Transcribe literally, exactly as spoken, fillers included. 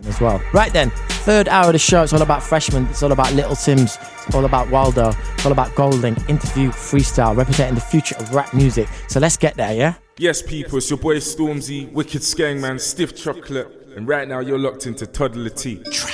as well. Right then, third hour of the show, it's all about freshmen, it's all about Little Sims, it's all about Waldo, it's all about Golding, interview, freestyle, representing the future of rap music. So let's get there, yeah? Yes, people, it's your boy Stormzy, Wicked Skang Man, Stiff Chocolate, and right now you're locked into Toddler T.